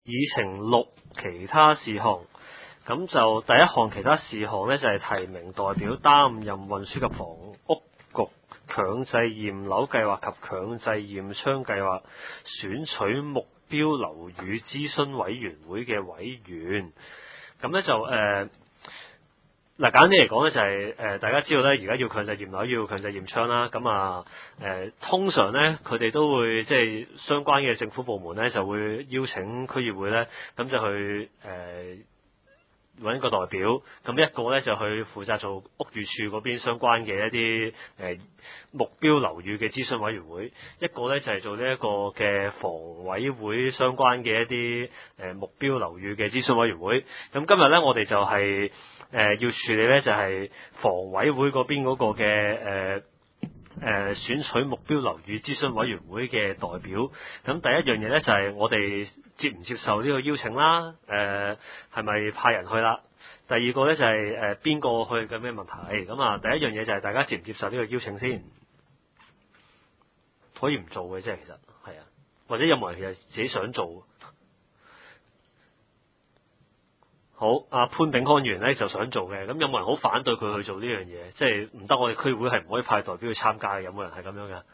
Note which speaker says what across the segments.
Speaker 1: 議程6其他事項，咁就第一項其他事項呢，就係提名代表擔任運輸及房屋局強制驗樓計劃及強制驗窗計劃選取目標樓宇諮詢委員會嘅委員。咁呢就簡單啲嚟講呢，就係大家知道呢，而家要強制驗樓，要強制驗窗啦。咁通常呢，佢哋都會即係相關嘅政府部門呢，就會邀請區議會呢，咁就去揾一個代表，咁一個呢，就去負責做屋宇署嗰邊相關嘅一啲目標樓宇嘅諮詢委員會，一個呢，就係做呢一個嘅房委會相關嘅一啲目標樓宇嘅諮詢委員會。咁今日呢，我哋就係要處理呢，就係房委會嗰邊嗰個嘅選取目標樓宇諮詢委員會嘅代表。咁第一樣嘢呢，就係我哋接唔接受呢個邀請啦，係咪派人去啦？第二個呢，就係邊個去嘅咩問題？咁第一樣嘢就係大家接唔接受呢個邀請先，可以唔做嘅啫，其實係啊，或者有冇人其實自己想做？好，阿潘炳康議員呢就想做嘅，咁有冇人好反對佢去做呢樣嘢？即係唔得，我哋區會係唔可以派代表去參加嘅，有冇人係咁樣嘅？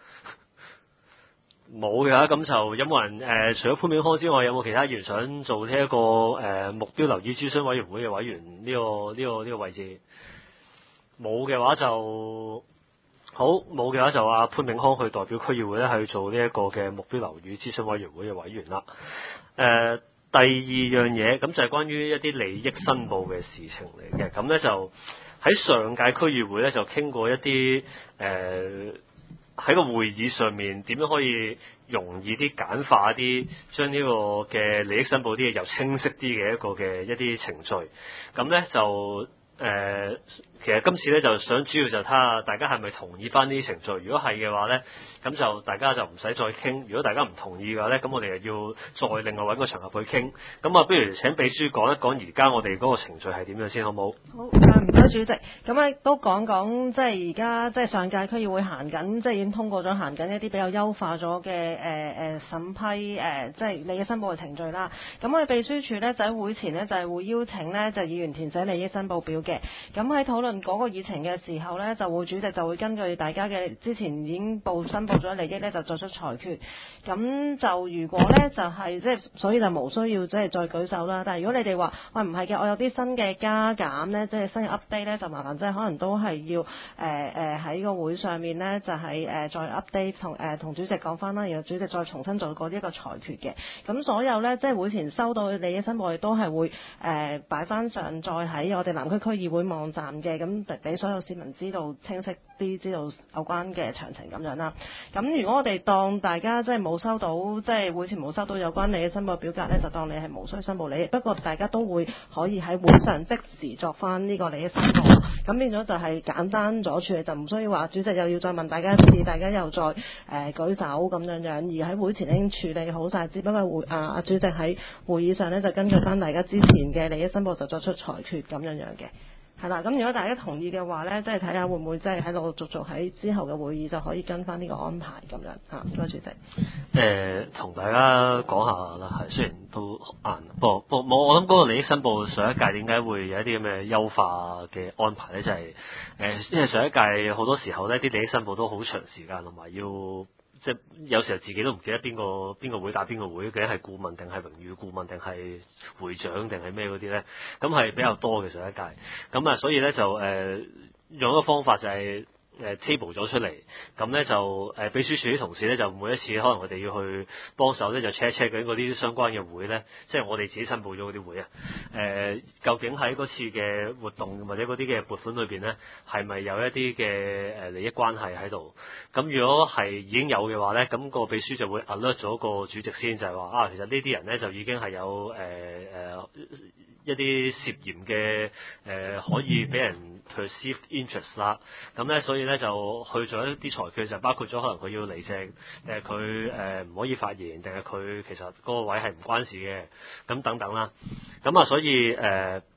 Speaker 1: 冇嘅，咁就有冇人除咗潘炳康之外，有冇其他議員想做呢一個目標樓宇諮詢委員會嘅委員呢個位置？冇嘅話就好，冇嘅話就阿潘炳康去代表區議會咧去做呢一個嘅目標樓宇諮詢委員會嘅委員啦。第二樣嘢咁就係關於一啲利益申報嘅事情嚟嘅，咁咧就喺上屆區議會咧就傾過一啲喺個會議上面點樣可以容易啲簡化啲，將呢個嘅利益申報啲嘢又清晰啲嘅一啲程序。咁咧就其實今次咧就想主要就睇下大家係咪同意翻呢啲程序。如果係嘅話咧，咁就大家就唔使再傾。如果大家唔同意嘅話咧，咁我哋又要再另外揾個場合去傾。咁不如請秘書講一講而家我哋嗰個程序係點樣先，好唔好？
Speaker 2: 好，唔該主席。咁都講講即係而家即係上屆區議會行緊，即係已經通過咗行緊一啲比較優化咗嘅審批即係利益申報嘅程序啦。咁我哋秘書處咧就喺會前咧就係會邀請咧就議員填寫利益申報表嘅。咁喺討論嗰個議程嘅時候咧，就會主席就會根據大家嘅之前已經申報咗利益咧，就作出裁決。咁就如果咧就係即係，所以就無需要即係再舉手啦。但係如果你哋話喂唔係嘅，我有啲新嘅加減咧，即係新嘅 update 咧，就麻煩即係可能都係要喺個會上面咧就係再 update 同主席講翻啦，然後主席再重新做過呢一個裁決嘅。咁所有咧即係會前收到嘅利益申報，我哋都係會擺翻上載喺我哋南區區議會網站嘅，咁俾所有市民知道清晰啲，知道有關嘅詳情咁樣啦。咁如果我哋當大家即係冇收到，即係會前冇收到有關利益申報表格咧，就當你係無需申報利益。不過大家都會可以喺會上即時作翻呢個利益申報，咁變咗就係簡單咗處理，就唔需要話主席又要再問大家一次，大家又再舉手咁樣，而喺會前已經處理好晒，只不過主席喺會議上咧就根據翻大家之前嘅利益申報就作出裁決咁樣嘅。係啦，咁如果大家同意嘅話咧，即係睇下會唔會即係喺陸陸續續喺之後嘅會議就可以跟翻呢個安排咁樣嚇。唔該，主席。
Speaker 1: 同大家講下啦，係雖然都晏，不過我諗嗰個利益申報上一屆點解會有一啲咁嘅優化嘅安排咧？就係因為上一屆好多時候呢啲利益申報都好長時間，同埋要。即係有時候自己都唔記得邊個會打邊個會，究竟係顧問定係榮譽顧問定係會長定係咩嗰啲咧？咁係比較多嘅上一屆，咁所以咧就用一個方法就係table 咗出嚟，咁咧就秘書處啲同事咧就每一次可能我哋要去幫手咧就 check 緊嗰啲相關嘅會咧，即係我哋自己申報咗嗰啲會啊，究竟喺嗰次嘅活動或者嗰啲嘅撥款裏邊咧，係咪有一啲嘅利益關係喺度？咁如果係已經有嘅話咧，咁個秘書就會 alert 咗個主席先，就係話其實呢啲人咧就已經係有一啲涉嫌嘅可以俾人 perceived interest 啦，咁咧所以咧就去咗一啲裁決，就包括咗可能佢要離席，佢唔可以發言，定係佢其實嗰個位係唔關事嘅，咁等等啦，咁所以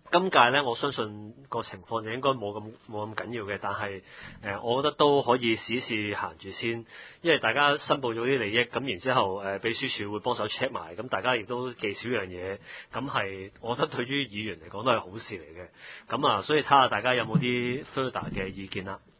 Speaker 1: 今屆咧，我相信個情況就應該冇咁緊要嘅，但係我覺得都可以試行住先，因為大家申報咗啲利益，咁然之後秘書處會幫手 check 埋，咁大家亦都記少樣嘢，咁係我覺得對於議員嚟講都係好事嚟嘅，咁啊，所以睇下大家有冇啲 further 嘅意見啦。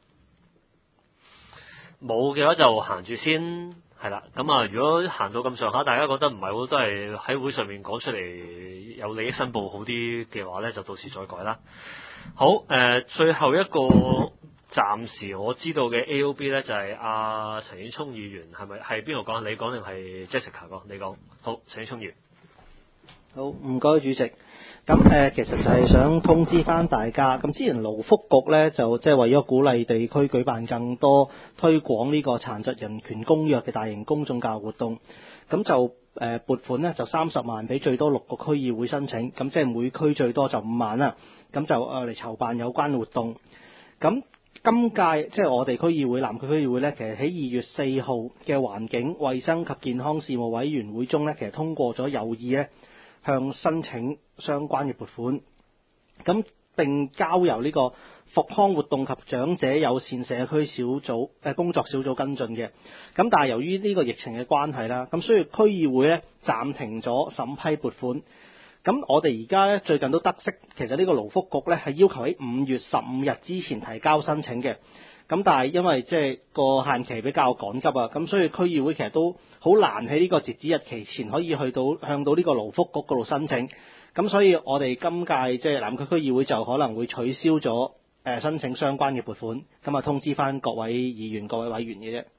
Speaker 1: 冇嘅話就行住先，係啦。咁啊，如果行到咁上下，大家覺得唔係好，都係喺會上面講出嚟有利益申報好啲嘅話咧，就到時再改啦。好，最後一個暫時我知道嘅 AOB 咧，就係阿陳遠聰議員，係邊個講？你講定係 Jessica 講？你講。好，陳遠聰議員。
Speaker 3: 好，唔該主席。咁其實就係想通知翻大家，咁之前勞福局咧就即係為咗鼓勵地區舉辦更多推廣呢個殘疾人權公約嘅大型公眾教育活動，咁就撥款呢就30萬俾最多6個區議會申請，咁即係每區最多就5萬啦，咁就嚟籌辦有關活動。咁今屆即係我哋區議會南區區議會呢，其實喺2月4號嘅環境衛生及健康事務委員會中呢，其實通過咗有意呢向申請相關嘅撥款，咁並交由呢個復康活動及長者友善社區小組工作小組跟進嘅。咁但係由於呢個疫情嘅關係啦，咁所以區議會呢暫停咗審批撥款。咁我哋而家呢最近都得悉，其實呢個勞福局呢係要求喺5月15日之前提交申請嘅。咁但係因為即係個限期比較趕急啊，咁所以區議會其實都好難喺呢個截止日期前可以向到呢個勞福局嗰度申請。咁所以我哋今屆即係南區區議會就可能會取消咗申請相關嘅撥款，咁啊通知翻各位議員、各位委員嘅啫。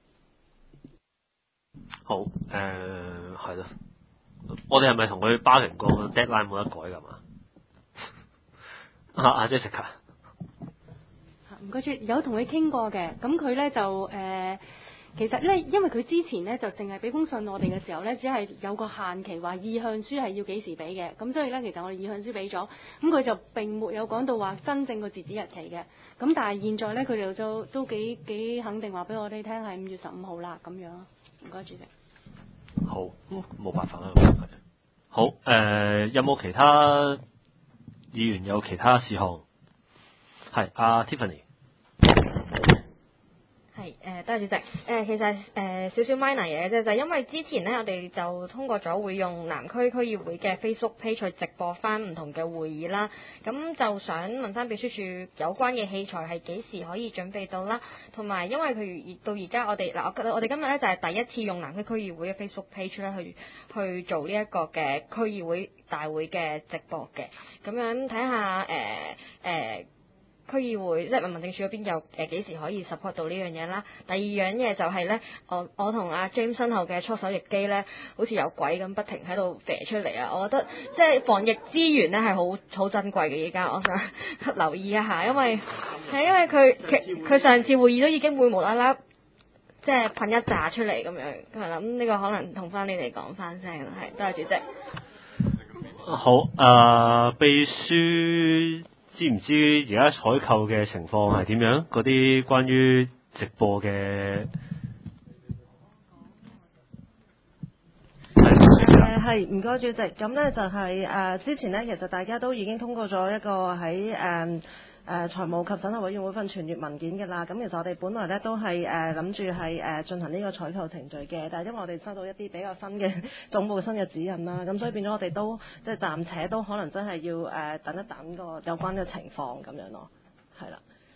Speaker 1: 好，係咯，我哋係咪同佢巴停個 deadline 冇得改㗎嘛？阿 Jessica。
Speaker 4: 唔該，有同佢傾過嘅，咁佢咧就其實咧，因為佢之前咧就淨係俾封信我哋嘅時候咧，只係有個限期話意向書係要幾時俾嘅，咁所以咧其實我哋意向書俾咗，咁佢就並沒有講到話真正個截止日期嘅，咁但係現在咧佢哋就都幾肯定話俾我哋聽係5月15號啦咁樣。唔該，主席。
Speaker 1: 好，冇辦法啦。好，有冇其他議員有其他事項？係阿 Tiffany。
Speaker 5: 係，多謝主席。其實少少 minor 嘢嘅啫，就係因為之前咧，我哋就通過咗會用南區區議會嘅 Facebook page 去直播翻唔同嘅會議啦。咁就想問翻秘書處有關嘅器材係幾時可以準備到啦？同埋因為譬如到而家我哋我哋今日咧就係第一次用南區區議會嘅 Facebook page 咧去做呢一個嘅區議會大會嘅直播嘅。咁樣睇下區議會即係民政處嗰邊又幾時可以 support 到呢樣嘢啦？第二樣嘢就係咧，我同阿 James 身後嘅搓手液機咧，好似有鬼咁不停喺度射出嚟啊！我覺得即係防疫資源咧係好珍貴嘅，依家我想留意一下，因為佢上次會議都已經會無啦啦即係噴一紮出嚟咁樣，咁係啦，咁呢個可能同翻你哋講翻聲啦，係多謝主席。
Speaker 1: 好，秘書。知唔知而家採購嘅情況係點樣？嗰啲關於直播嘅
Speaker 2: 係唔該主席。咁咧就係之前咧，其實大家都已經通過咗一個喺財務及審核委員會份傳閱文件嘅啦。咁其實我哋本來咧都係諗住係進行呢個採購程序嘅，但係因為我哋收到一啲比較新嘅總部新嘅指引啦，咁所以變咗我哋都即係暫且都可能真係要等一等個有關嘅情況咁樣咯，係啦。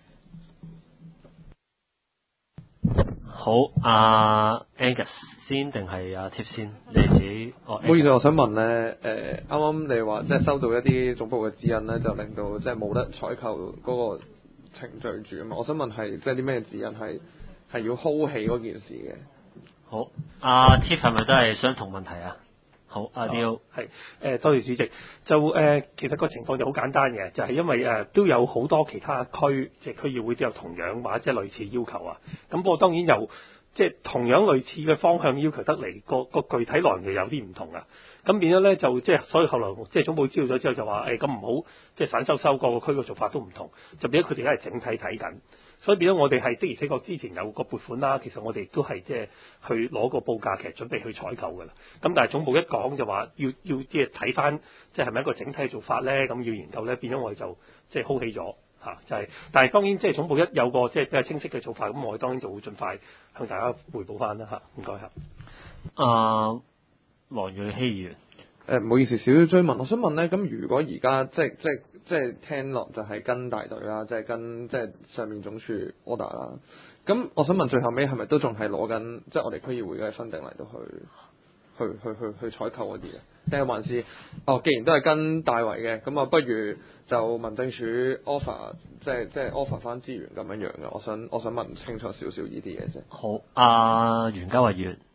Speaker 1: 好，阿 Angus 先定係阿 Tip 先？你自己
Speaker 6: 唔好意思，我想問咧，啱啱你話即係收到一啲總部嘅指引咧，就令到即係冇得採購嗰個程序住啊嘛。我想問係即係啲咩指引係要 hold 起嗰件事嘅？
Speaker 1: 好，阿 Tip 係咪都係相同問題啊？好，阿 Leo
Speaker 7: 係多謝主席。就其實個情況就好簡單嘅，就係因為都有好多其他區即係區議會都有同樣或者類似要求啊。咁不過當然由即係同樣類似嘅方向要求得嚟，個具體內容就有啲唔同啊。咁變咗咧就即係，所以後來即係總部知道咗之後就話咁唔好即係散收個個區嘅做法都唔同，就變咗佢哋而家係整體睇緊。所以變咗我哋係的而且確之前有個撥款啦，其實我哋都係即係去攞個報價，其實準備去採購㗎啦。咁但係總部一講就話要即係睇翻，即係係咪一個整體嘅做法咧？咁要研究咧，變咗我哋就即係 hold 起咗嚇，就係。但係當然即係總部一有個即係比較清晰嘅做法，咁我哋當然就會盡快向大家彙報翻啦嚇。唔該嚇。
Speaker 1: 黃瑞熙議員，
Speaker 6: 唔好意思，少少追問，我想問咧，咁如果而家即係聽落就係跟大隊啦，即係跟即係上面總署 order 啦，咁我想問最後尾係咪都仲係攞緊即係我哋區議會嘅分定嚟到去採購嗰啲嘅，定係還是既然都係跟大圍嘅，咁啊不如就民政處 offer 即係 offer 翻資源咁樣嘅，我想問清楚少少呢啲嘢啫。
Speaker 1: 好，袁嘉蔚議員。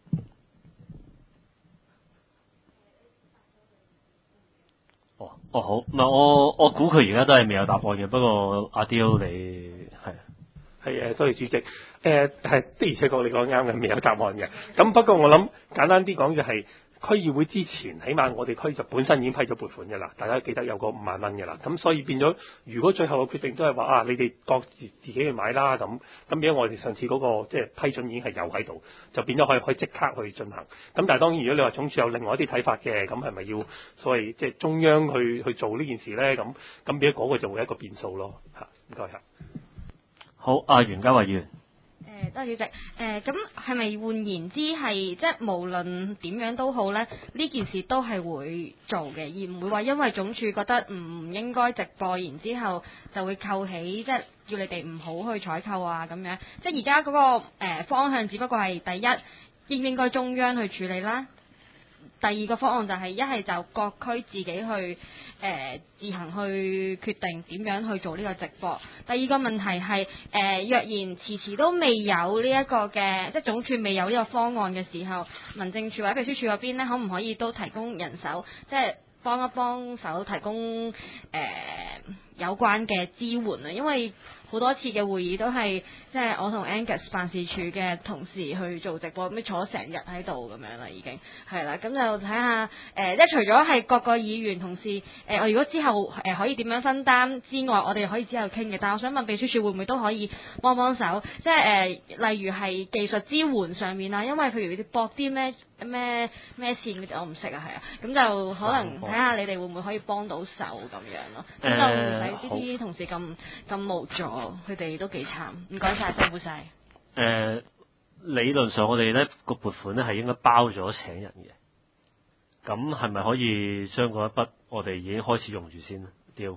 Speaker 1: 好，唔係我估佢而家都係未有答案嘅，不過阿刁你係
Speaker 7: 多謝主席，係的而且確你講啱嘅，未有答案嘅。咁不過我諗簡單啲講就係、區議會之前，起碼我哋區就本身已經批咗撥款嘅啦，大家記得有個5萬蚊嘅啦。咁所以變咗，如果最後嘅決定都係話你哋各自己去買啦，咁變咗我哋上次嗰個即係批准已經係有喺度，就變咗可以即刻去進行。咁但係當然，如果你話總署有另外一啲睇法嘅，咁係咪要所謂即係中央去做呢件事咧？咁變咗嗰個就會係一個變數咯。嚇，唔該嚇。
Speaker 1: 好，袁嘉蔚議員。
Speaker 5: 多謝主席。咁係咪換言之係即係無論點樣都好咧，呢件事都係會做嘅，而唔會話因為總署覺得唔應該直播，然之後就會扣起，即係叫你哋唔好去採購啊咁樣。即係而家嗰個方向，只不過係第一應唔應該中央去處理啦。第二個方案就係一係就各區自己去自行去決定點樣去做呢個直播。第二個問題係若然遲遲都未有呢一個嘅，即係總署未有呢個方案嘅時候，民政處或者秘書處嗰邊咧，可唔可以都提供人手，即係幫一幫手提供有關嘅支援啊？因為好多次嘅會議都係即係我同 Angus 辦事處嘅同事去做直播，咁坐成日喺度咁樣啦，已經係啦。咁就睇下即係除咗係各個議員同事我如果之後可以點樣分擔之外，我哋可以之後傾嘅。但係我想問秘書處會唔會都可以幫手，即係例如係技術支援上面啊，因為譬如你駁啲咩線嗰啲我唔識啊，係啊，咁就可能睇下你哋會唔會可以幫到手咁樣咯。咁就唔使呢啲同事咁無助。佢哋都幾慘，唔該晒，辛苦晒。
Speaker 1: 理論上我哋咧個撥款咧係應該包咗請人嘅，咁係咪可以將嗰一筆我哋已經開始用住先咧？刁。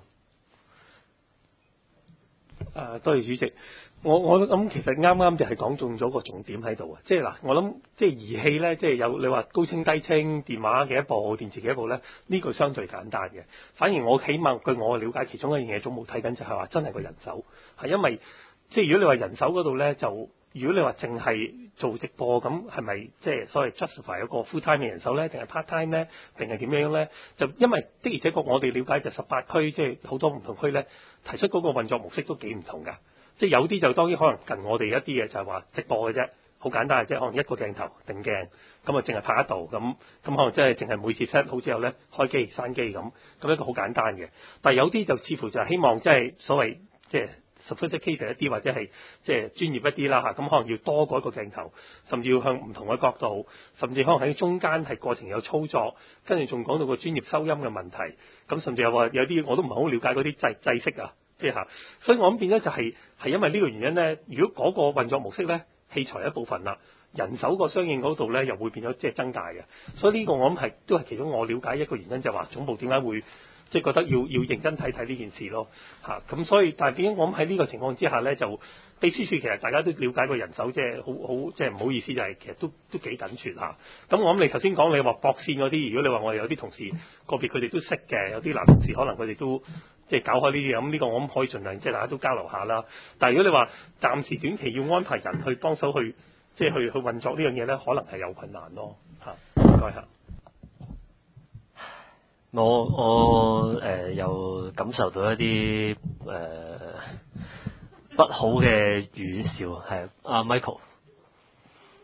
Speaker 7: 多謝主席。我諗其實啱啱就係講中咗個重點喺度啊！即係嗱，我諗即係儀器咧，即係有你話高清低清電話嘅一部、電視嘅一部咧，呢個相對簡單嘅。反而我起碼據我嘅了解，其中一樣嘢總務睇緊就係話真係個人手，係因為即係如果你話人手嗰度咧，就如果你話淨係做直播咁，係咪即係所謂 justify 一個 full time 嘅人手咧，定係 part time 咧，定係點樣咧？就因為的而且確我哋了解就18區，即係好多唔同區咧提出嗰個運作模式都幾唔同㗎。即係有啲就當然可能近我哋一啲嘅就係話直播嘅啫，好簡單嘅啫，可能一個鏡頭定鏡，咁啊淨係拍一度咁可能即係淨係每次 set 好之後咧開機閂機咁一個好簡單嘅。但係有啲就似乎就係希望即係所謂即係 sophisticated 一啲或者係即係專業一啲啦嚇，咁可能要多過一個鏡頭，甚至要向唔同嘅角度，甚至可能喺中間係過程有操作，跟住仲講到個專業收音嘅問題，咁甚至有話有啲我都唔係好了解嗰啲制式啊。所以我諗變咗就係因為呢個原因咧，如果嗰個運作模式咧，器材一部分啦，人手個相應嗰度咧又會變咗即係增大嘅。所以呢個我諗都係其中我了解一個原因，就係話總部點解會即係覺得要認真睇呢件事咯嚇。咁所以但係點解我諗喺呢個情況之下咧，就秘書處其實大家都了解個人手即係好即係唔好意思，就係其實都幾緊缺嚇。咁我諗你頭先講你話駁線嗰啲，如果你話我哋有啲同事個別佢哋都識嘅，有啲男同事可能佢哋都即係搞開呢啲嘢，咁呢個我諗可以盡量即係大家都交流下啦。但係如果你話暫時短期要安排人去幫手去即係去運作呢樣嘢咧，可能係有困難咯嚇。唔該嚇。
Speaker 1: 我又感受到一啲不好嘅預兆，係阿 Michael。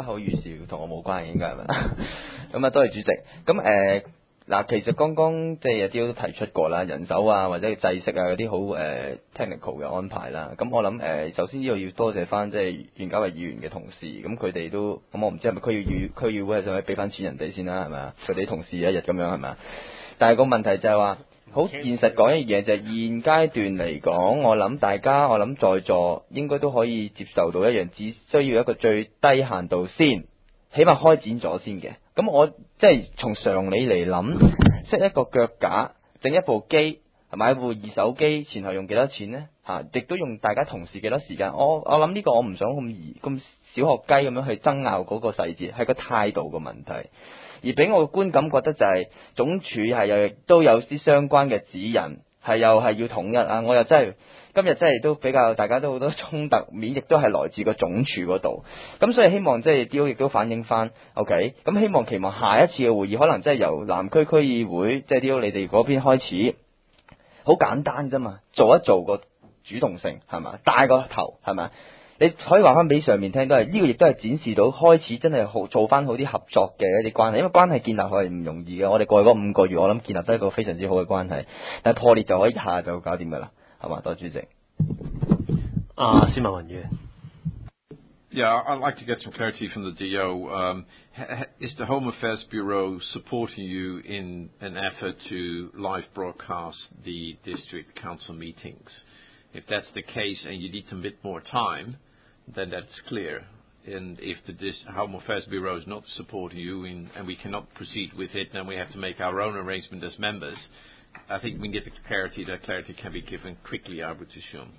Speaker 8: 不口語事同我冇關係，應該係咪？咁啊，多謝主席。咁嗱，其實剛剛即係有啲都提出過啦，人手啊或者制式啊嗰啲好technical 嘅安排啦。咁我諗首先呢度要多謝翻即係袁家偉議員嘅同事，咁佢哋都咁我唔知係咪區議會係想俾翻錢人哋先啦，係咪啊？佢哋同事一日咁樣係咪啊？但係個問題就係話，好現實講一樣嘢就係現階段嚟講，我諗在座應該都可以接受到一樣，只需要一個最低限度先，起碼開展咗先嘅。咁我即係從常理嚟諗，set一個腳架，整一部機，買部二手機，前後用幾多錢呢？亦都用大家同事幾多時間？我諗呢個我唔想咁小學雞咁樣去爭拗嗰個細節，係個態度嘅問題。而俾我嘅觀感覺得就係總署係亦都有啲相關嘅指引，係又係要統一啊！我又真係今日真係都比較大家都好多衝突面，亦都係來自個總署嗰度。咁所以希望即係DO亦都反映翻 ，OK。咁期望下一次嘅會議可能真係由南區區議會即係DO你哋嗰邊開始，好簡單啫嘛，做一做個主動性係嘛，帶個頭係咪？你可以話翻俾上面聽，都係呢個亦都係展示到開始真係做翻好啲合作嘅一啲關係，因為關係建立係唔容易嘅。我哋過去嗰5個月，我諗建立得一個非常之好嘅關係，但係破裂就可以一下就搞掂㗎啦，係嘛？多謝主席。
Speaker 1: 司馬文宇。
Speaker 9: Yeah, I'd like to get some clarity from the DO. Is the Home Affairs Bureau supporting you in an effort to live broadcast the district council meetings? If that's the case and you need a bit more time, then that's clear. And if the Home Affairs Bureau is not supporting you and we cannot proceed with it, then we have to make our own arrangement as members. I think we can get the clarity. That clarity can be given quickly, I would assume.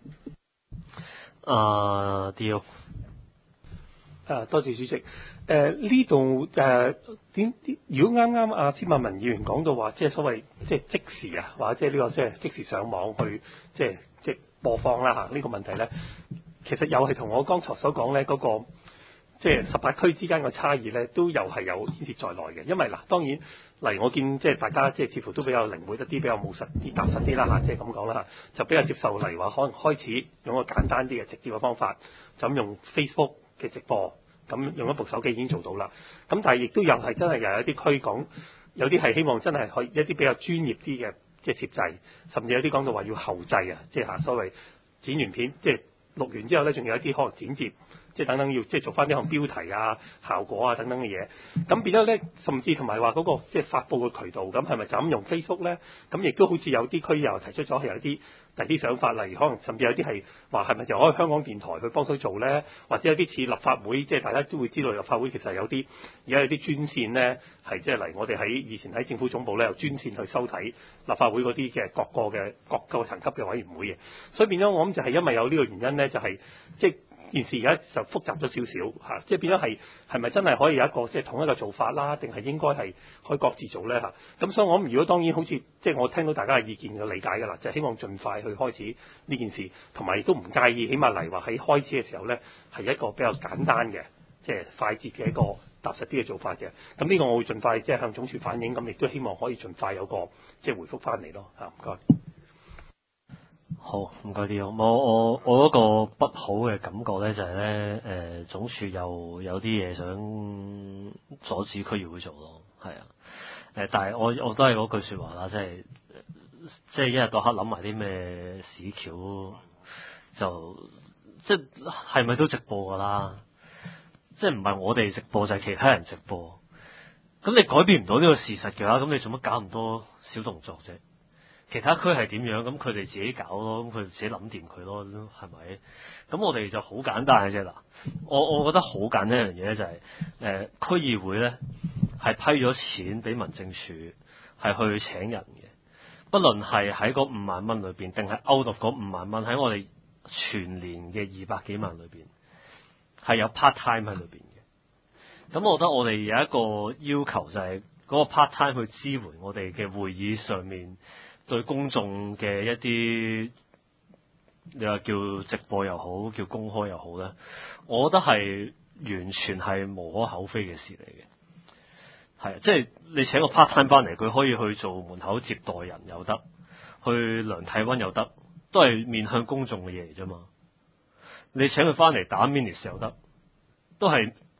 Speaker 1: DO。
Speaker 7: 多謝主席。呢度如果啱啱司馬文議員講到話，即係所謂即時啊，或者呢個即時上網去即播放啦呢個問題咧，其實又係同我剛才所講咧嗰個即係18區之間嘅差異咧，都又係有牽涉在內嘅。因為當然例如我見即係大家即係似乎都比較靈活一啲，比較務實啲、踏實啲啦即係咁講啦就比較接受。例如話可能開始用個簡單啲嘅直接嘅方法，就咁用 Facebook 嘅直播，咁用一部手機已經做到啦。咁但係亦都有係真係又有一啲區講，有啲係希望真係可以一啲比較專業啲嘅即係攝製，甚至有啲講到話要後製啊，即係所謂剪完片，即係錄完之後咧，仲有一啲可能剪接。即係等等要即係做翻啲可能標題啊、效果啊等等嘅嘢，咁變咗咧，甚至同埋話嗰個即係發布嘅渠道，咁係咪就咁用 Facebook 咧？咁亦都好似有啲區又提出咗係有啲第二啲想法，例如可能甚至有啲係話係咪就可以香港電台去幫手做咧？或者有啲似立法會，即係大家都會知道立法會其實有啲而家有啲專線咧，係即係嚟我哋喺以前喺政府總部咧有專線去收睇立法會嗰啲嘅各個層級嘅委員會嘅，所以變咗我諗就係因為有呢個原因咧，就係即係。件事而家就複雜咗少少即係變咗係咪真係可以有一個即係統一嘅做法啦？定係應該係可以各自做咧咁所以我諗，如果當然好似即係我聽到大家嘅意見嘅理解㗎啦，就係希望盡快去開始呢件事，同埋亦都唔介意，起碼嚟話喺開始嘅時候咧係一個比較簡單嘅即係快捷嘅一個踏實啲嘅做法嘅。咁呢個我會盡快即係向總署反映，咁亦都希望可以盡快有個即係回覆翻嚟咯唔該。
Speaker 1: 好，唔該啲。我嗰個不好嘅感覺咧就係咧，總署又有啲嘢想阻止區議會做咯，係啊，但係我都係嗰句説話啦，即係一日到黑諗埋啲咩屎橋，就即係咪都直播㗎啦？即係唔係我哋直播就係其他人直播，咁你改變唔到呢個事實嘅話，咁你做乜搞咁多小動作啫？其他區係點樣？咁佢哋自己搞咯，咁佢哋自己諗掂佢咯，係咪？咁我哋就好簡單嘅啫嗱。我覺得好簡單一樣嘢咧就係、區議會咧係批咗錢俾民政處係去請人嘅，不論係喺嗰5萬蚊裏邊，定係 out of 嗰5萬蚊喺我哋全年嘅200幾萬裏邊係有 part time 喺裏邊嘅。咁我覺得我哋有一個要求就係嗰個 part time 去支援我哋嘅會議上面。對公眾嘅一啲，你話叫直播又好，叫公開又好咧，我覺得係完全係無可厚非嘅事嚟嘅。係，即係你請個 part time 翻嚟，佢可以去做門口接待人又得，去量體溫又得，都係面向公眾嘅嘢嚟啫嘛。你請佢翻嚟打 minutes 又得，都係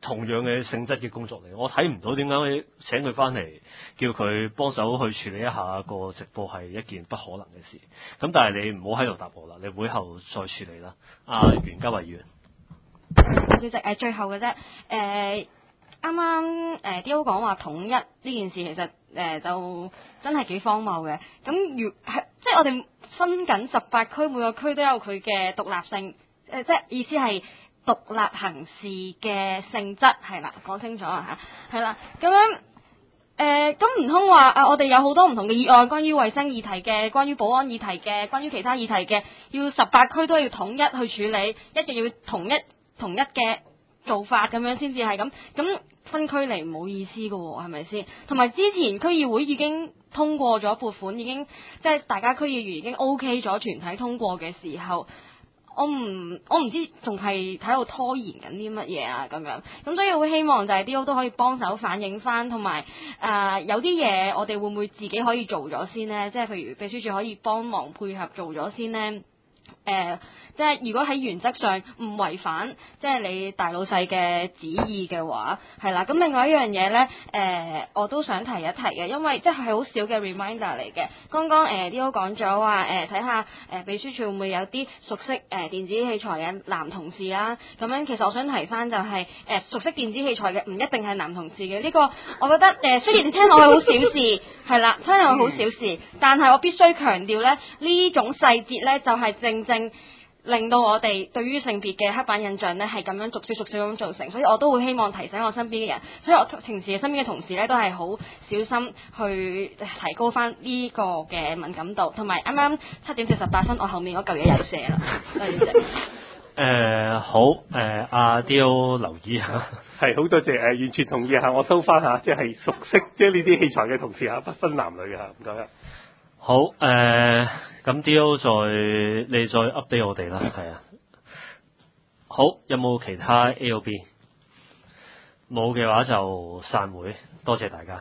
Speaker 1: 同樣嘅性質嘅工作嚟，我睇唔到點解請佢翻嚟叫佢幫手去處理一下個直播係一件不可能嘅事。咁但係你唔好喺度答我啦，你會後再處理啦。袁嘉慧議員，
Speaker 5: 主席最後嘅啫啱啱D.O 講話統一呢件事其實就真係幾荒謬嘅。咁即係我哋分緊18區，每個區都有佢嘅獨立性，即係意思係獨立行事嘅性質係啦，講清楚啊嚇，係啦，咁樣咁唔通話我哋有好多唔同嘅議案，關於衛生議題嘅，關於保安議題嘅，關於其他議題嘅，要18區都要統一去處理，一定要統一嘅做法咁樣先至係咁分區嚟冇意思㗎喎，係咪先？同埋之前區議會已經通過咗撥款，已經即係大家區議員已經 OK 咗團體通過嘅時候，我唔知仲係喺度拖延緊啲乜嘢啊咁樣。咁所以好希望就係 D.O 都可以幫手反映翻，同埋有啲嘢我哋會唔會自己可以做咗先呢？即係譬如秘書處可以幫忙配合做咗先呢？即係如果喺原則上唔違反即係你大老細嘅旨意嘅話，係啦。咁另外一樣嘢呢，我都想提一提嘅，因為即係好少嘅 reminder 嚟嘅。剛剛D.O 講咗話睇下秘書處會唔會有啲熟悉電子器材嘅男同事啦。咁樣其實我想提翻就係熟悉電子器材嘅唔一定係男同事嘅。呢個我覺得雖然你聽落去好小事，係啦，聽落去好小事，但係我必須強調咧，呢種細節呢，就係正令到我哋對於性別嘅刻板印象呢係咁樣逐少咁造成，所以我都會希望提醒我身邊嘅人，所以我平時身邊嘅同事呢都係好小心去提高翻呢個嘅敏感度，同埋啱啱7:48，我後面嗰嚿嘢又射啦，多謝。
Speaker 1: 好，阿 D.O 留意下，
Speaker 7: 係好多謝完全同意下，我收翻下，即係熟悉即係呢啲器材嘅同事嚇，不分男女嘅嚇，唔該。
Speaker 1: 好，咁 D.O 你再 update 我哋啦，係啊。好，有冇其他 A 或 B？冇嘅話就散會，多謝大家。